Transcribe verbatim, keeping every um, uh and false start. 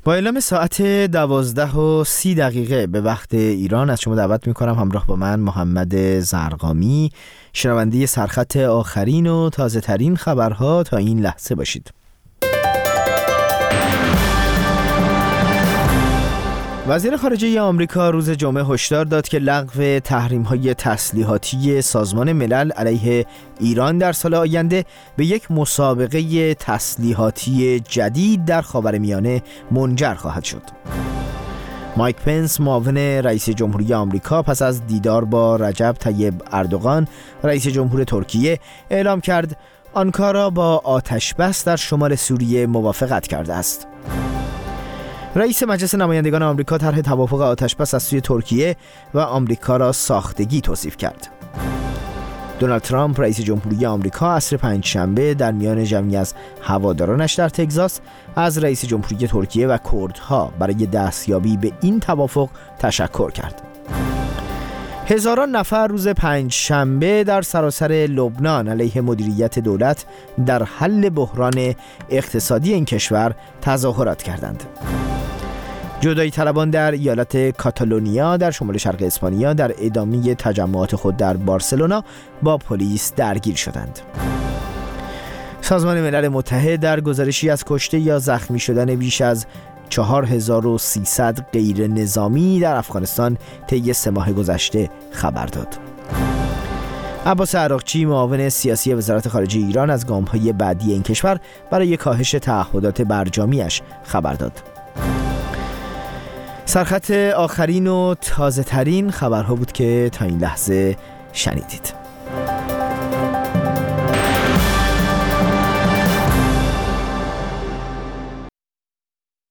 با اعلام ساعت دوازده و سی دقیقه به وقت ایران از شما دعوت میکنم همراه با من محمد زرقامی شنونده سرخط آخرین و تازه ترین خبرها تا این لحظه باشید. وزیر خارجه آمریکا روز جمعه هشدار داد که لغو تحریم‌های تسلیحاتی سازمان ملل علیه ایران در سال آینده به یک مسابقه تسلیحاتی جدید در خاورمیانه منجر خواهد شد. مایک پنس معاون رئیس جمهوری آمریکا پس از دیدار با رجب طیب اردوغان رئیس جمهور ترکیه اعلام کرد آنکارا با آتش‌بس در شمال سوریه موافقت کرده است. رئیس مجلس نمایندگان آمریکا طرح توافق آتش‌بس از سوی ترکیه و آمریکا را ساختگی توصیف کرد. دونالد ترامپ رئیس جمهوری آمریکا عصر پنجشنبه در میان جمعی از هوادارانش در تگزاس از رئیس جمهوری ترکیه و کردها برای دستیابی به این توافق تشکر کرد. هزاران نفر روز پنجشنبه در سراسر لبنان علیه مدیریت دولت در حل بحران اقتصادی این کشور تظاهرات کردند. جدایی طلبان در ایالت کاتالونیا در شمال شرق اسپانیا در ادامه تجمعات خود در بارسلونا با پلیس درگیر شدند. سازمان ملل متحد در گزارشی از کشته یا زخمی شدن بیش از چهار هزار و سیصد غیر نظامی در افغانستان طی سه ماه گذشته خبر داد. عباس عراقچی معاون سیاسی وزارت خارجه ایران از گام‌های بعدی این کشور برای کاهش تعهدات برجامیش خبر داد. سرخط آخرین و تازه ترین خبرها بود که تا این لحظه شنیدید.